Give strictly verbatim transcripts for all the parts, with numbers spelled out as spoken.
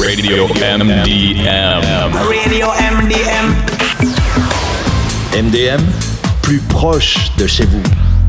Radio M D M. Radio M D M. M D M, plus proche de chez vous.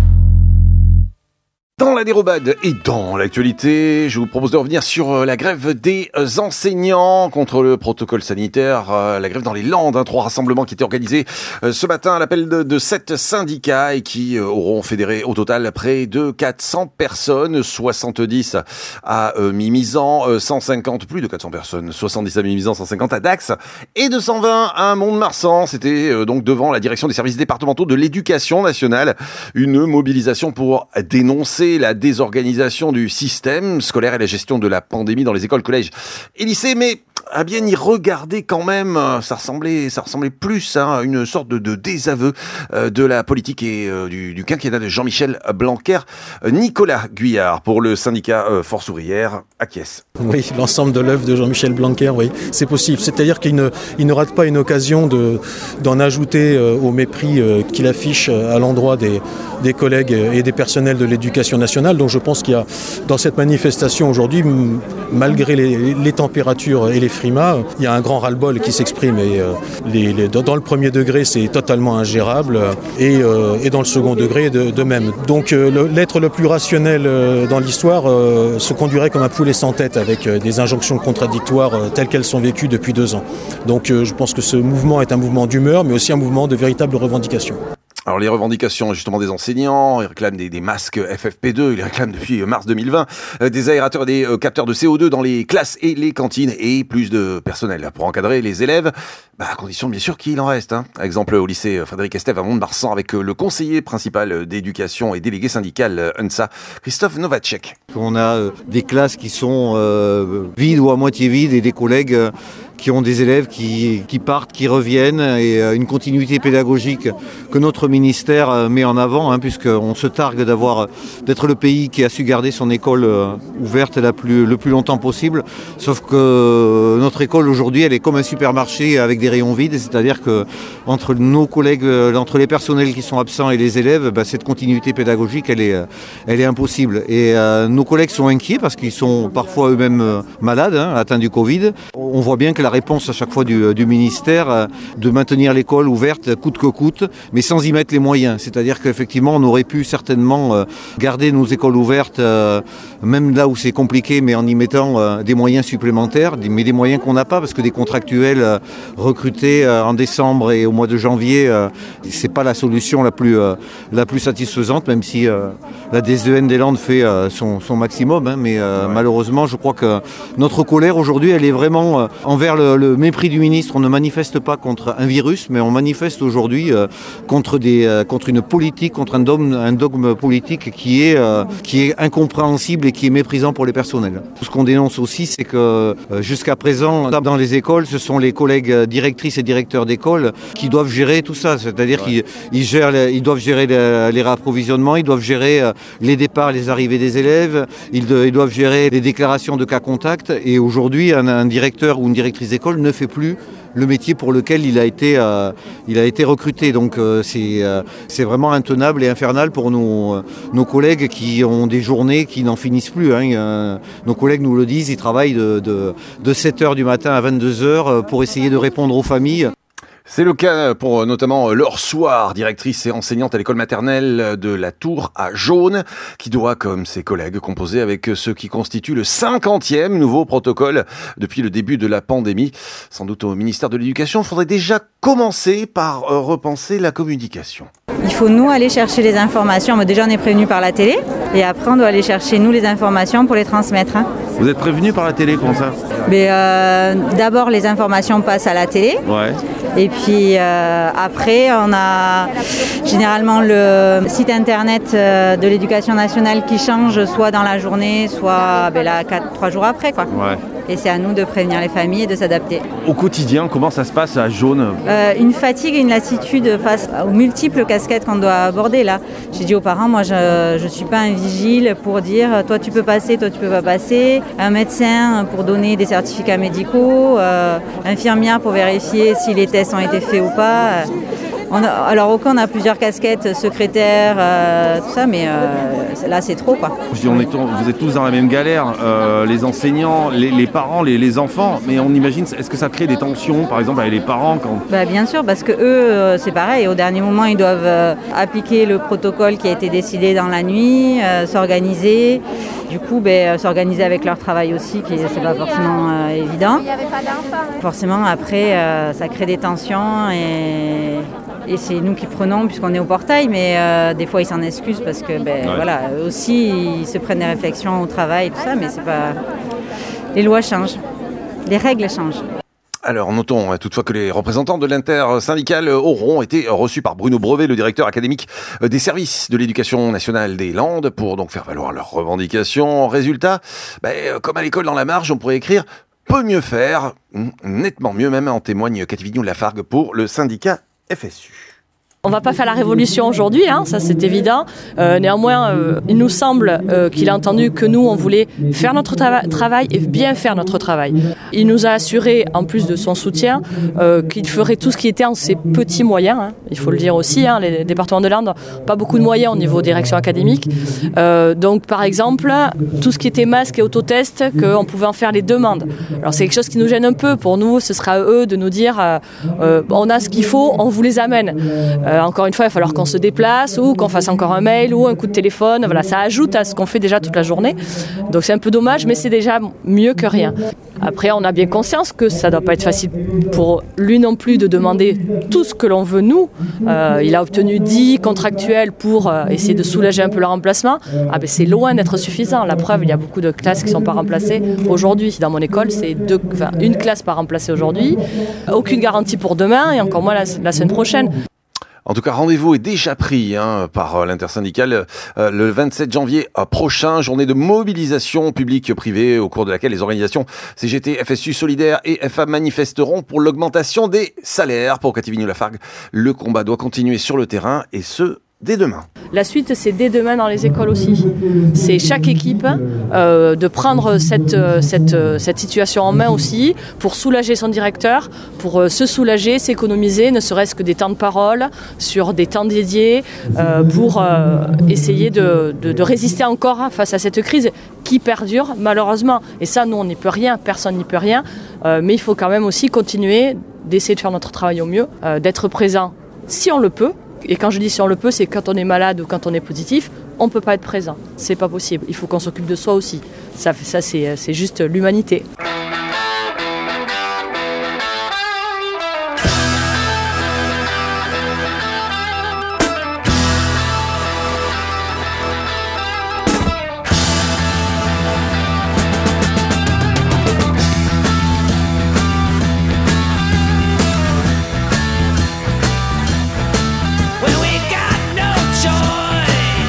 Dans la dérobade et dans l'actualité, je vous propose de revenir sur la grève des enseignants contre le protocole sanitaire. La grève dans les Landes, hein, trois rassemblements qui étaient organisés ce matin à l'appel de, de sept syndicats et qui auront fédéré au total près de quatre cents personnes, soixante-dix à euh, Mimizan, cent cinquante, plus de quatre cents personnes, soixante-dix à Mimizan, cent cinquante à Dax et deux cent vingt à Mont-de-Marsan. C'était euh, donc devant la direction des services départementaux de l'éducation nationale, une mobilisation pour dénoncer la désorganisation du système scolaire et la gestion de la pandémie dans les écoles, collèges et lycées, mais à bien y regarder quand même, ça ressemblait, ça ressemblait plus à une sorte de, de désaveu euh, de la politique et euh, du, du quinquennat de Jean-Michel Blanquer. Nicolas Guyard, pour le syndicat euh, Force Ouvrière, acquiesce. Oui, l'ensemble de l'œuvre de Jean-Michel Blanquer, oui, c'est possible. C'est-à-dire qu'il ne, il ne rate pas une occasion de, d'en ajouter euh, au mépris euh, qu'il affiche à l'endroit des, des collègues et des personnels de l'éducation nationale. Donc je pense qu'il y a, dans cette manifestation aujourd'hui, m- malgré les, les températures et les frimas, il y a un grand ras-le-bol qui s'exprime. Et, euh, les, les, dans le premier degré, c'est totalement ingérable. Et, euh, et dans le second degré, de, de même. Donc euh, le, l'être le plus rationnel euh, dans l'histoire euh, se conduirait comme un poulet sans tête, avec euh, des injonctions contradictoires euh, telles qu'elles sont vécues depuis deux ans. Donc euh, je pense que ce mouvement est un mouvement d'humeur, mais aussi un mouvement de véritable revendication. Alors les revendications justement des enseignants, ils réclament des, des masques F F P deux, ils les réclament depuis mars deux mille vingt, euh, des aérateurs et des euh, capteurs de C O deux dans les classes et les cantines et plus de personnel pour encadrer les élèves, bah, à condition bien sûr qu'il en reste. Hein. Exemple au lycée Frédéric Estève à Mont-de-Marsan avec euh, le conseiller principal d'éducation et délégué syndical euh, U N S A, Christophe Novacek. On a euh, des classes qui sont euh, vides ou à moitié vides et des collègues euh, qui ont des élèves qui, qui partent, qui reviennent et euh, une continuité pédagogique que notre ministère euh, met en avant, hein, puisqu'on se targue d'avoir, d'être le pays qui a su garder son école euh, ouverte la plus, le plus longtemps possible. Sauf que euh, notre école aujourd'hui, elle est comme un supermarché avec des rayons vides, c'est-à-dire que entre nos collègues, euh, entre les personnels qui sont absents et les élèves, bah, cette continuité pédagogique, elle est, euh, elle est impossible. Et euh, nos collègues sont inquiets parce qu'ils sont parfois eux-mêmes euh, malades, hein, atteints du Covid. On voit bien que la réponse à chaque fois du, du ministère euh, de maintenir l'école ouverte coûte que coûte, mais sans y mettre les moyens. C'est-à-dire qu'effectivement, on aurait pu certainement euh, garder nos écoles ouvertes, euh, même là où c'est compliqué, mais en y mettant euh, des moyens supplémentaires, des, mais des moyens qu'on n'a pas, parce que des contractuels euh, recrutés euh, en décembre et au mois de janvier, euh, c'est pas la solution la plus, euh, la plus satisfaisante, même si euh, la D S E N des Landes fait euh, son, son maximum, hein, mais euh, ouais. Malheureusement, je crois que notre colère aujourd'hui, elle est vraiment euh, envers le, le mépris du ministre. On ne manifeste pas contre un virus, mais on manifeste aujourd'hui euh, contre, des, euh, contre une politique, contre un dogme, un dogme politique qui est, euh, qui est incompréhensible et qui est méprisant pour les personnels. Ce qu'on dénonce aussi, c'est que euh, jusqu'à présent, dans les écoles, ce sont les collègues directrices et directeurs d'école qui doivent gérer tout ça. C'est-à-dire ouais. qu'ils ils gèrent, les, ils doivent gérer les, les réapprovisionnements, ils doivent gérer euh, les départs, les arrivées des élèves, ils, de, ils doivent gérer les déclarations de cas contacts. Et aujourd'hui, un, un directeur ou une directrice d'école ne fait plus le métier pour lequel il a été, euh, il a été recruté. Donc euh, c'est, euh, c'est vraiment intenable et infernal pour nos, nos collègues qui ont des journées qui n'en finissent plus. Hein. Euh, nos collègues nous le disent, ils travaillent de, de, de sept heures du matin à vingt-deux heures pour essayer de répondre aux familles. C'est le cas pour notamment Laure Soir, directrice et enseignante à l'école maternelle de la Tour à Jaune, qui doit, comme ses collègues, composer avec ce qui constitue le cinquantième nouveau protocole depuis le début de la pandémie. Sans doute au ministère de l'Éducation, il faudrait déjà commencer par repenser la communication. Il faut nous aller chercher les informations. Déjà, on est prévenu par la télé et après, on doit aller chercher nous les informations pour les transmettre. Hein. Vous êtes prévenu par la télé, comment ça ? Mais euh, d'abord, les informations passent à la télé. Ouais. Et puis euh, après, on a généralement le site internet de l'Éducation nationale qui change soit dans la journée, soit ben là, quatre, trois jours après. Quoi. Ouais. Et c'est à nous de prévenir les familles et de s'adapter. Au quotidien, comment ça se passe à Jaune ? euh, Une fatigue et une lassitude face aux multiples casquettes qu'on doit aborder. Là, j'ai dit aux parents, moi je ne suis pas un vigile pour dire toi tu peux passer, toi tu peux pas passer. Un médecin pour donner des certificats médicaux, euh, infirmière pour vérifier si les tests ont été faits ou pas. On a, alors ok, on a plusieurs casquettes, secrétaire, euh, tout ça, mais euh, là c'est trop quoi. Je dis, on est, vous êtes tous dans la même galère, euh, les enseignants, les, les parents, les, les enfants, mais on imagine, est-ce que ça crée des tensions, par exemple, avec les parents quand... Bah, bien sûr, parce que eux, euh, c'est pareil, au dernier moment, ils doivent euh, appliquer le protocole qui a été décidé dans la nuit, euh, s'organiser, du coup, bah, s'organiser avec leur travail aussi, qui c'est pas forcément euh, évident. Forcément, après, euh, ça crée des tensions et... Et c'est nous qui prenons puisqu'on est au portail, mais euh, des fois ils s'en excusent parce que ben, ouais. voilà, eux aussi ils se prennent des réflexions au travail et tout ça, mais c'est pas. Les lois changent, les règles changent. Alors notons toutefois que les représentants de l'intersyndicale auront été reçus par Bruno Brevet, le directeur académique des services de l'éducation nationale des Landes, pour donc faire valoir leurs revendications. Résultat, ben, comme à l'école dans la marge, on pourrait écrire peut mieux faire, nettement mieux même, en témoigne Cathy Vignon-Lafargue pour le syndicat F S U. On ne va pas faire la révolution aujourd'hui, hein, ça c'est évident. Euh, néanmoins, euh, il nous semble euh, qu'il a entendu que nous, on voulait faire notre tra- travail et bien faire notre travail. Il nous a assuré, en plus de son soutien, euh, qu'il ferait tout ce qui était en ses petits moyens. Hein, il faut le dire aussi, hein, les départements de Landes n'ont pas beaucoup de moyens au niveau direction académique. Euh, donc par exemple, tout ce qui était masque et autotest, qu'on pouvait en faire les demandes. Alors c'est quelque chose qui nous gêne un peu. Pour nous, ce sera à eux de nous dire euh, euh, on a ce qu'il faut, on vous les amène. Euh, Euh, encore une fois, il va falloir qu'on se déplace ou qu'on fasse encore un mail ou un coup de téléphone. Voilà, ça ajoute à ce qu'on fait déjà toute la journée. Donc c'est un peu dommage, mais c'est déjà mieux que rien. Après, on a bien conscience que ça ne doit pas être facile pour lui non plus de demander tout ce que l'on veut, nous. Euh, il a obtenu dix contractuels pour euh, essayer de soulager un peu le remplacement. Ah ben, c'est loin d'être suffisant. La preuve, il y a beaucoup de classes qui ne sont pas remplacées aujourd'hui. Dans mon école, c'est deux, enfin, une classe pas remplacée aujourd'hui. Aucune garantie pour demain et encore moins la, la semaine prochaine. En tout cas, rendez-vous est déjà pris hein, par l'intersyndicale euh, le vingt-sept janvier prochain, journée de mobilisation publique-privée au cours de laquelle les organisations C G T, F S U Solidaire et F A manifesteront pour l'augmentation des salaires. Pour Cathy Vignon-Lafargue, le combat doit continuer sur le terrain et ce, dès demain. La suite, c'est dès demain dans les écoles aussi. C'est chaque équipe euh, de prendre cette, cette, cette situation en main aussi pour soulager son directeur, pour euh, se soulager, s'économiser, ne serait-ce que des temps de parole, sur des temps dédiés, euh, pour euh, essayer de, de, de résister encore face à cette crise qui perdure malheureusement. Et ça, nous, on n'y peut rien, personne n'y peut rien. Euh, mais il faut quand même aussi continuer d'essayer de faire notre travail au mieux, euh, d'être présent si on le peut. Et quand je dis si on le peut, c'est quand on est malade ou quand on est positif, on ne peut pas être présent. C'est pas possible. Il faut qu'on s'occupe de soi aussi. Ça, ça c'est, c'est juste l'humanité.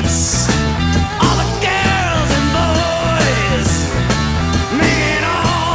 All the girls and boys making all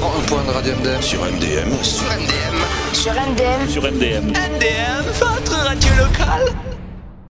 cent un point de Radio M D M. Sur M D M. Sur M D M. Sur M D M. Sur M D M. M D M, votre radio locale.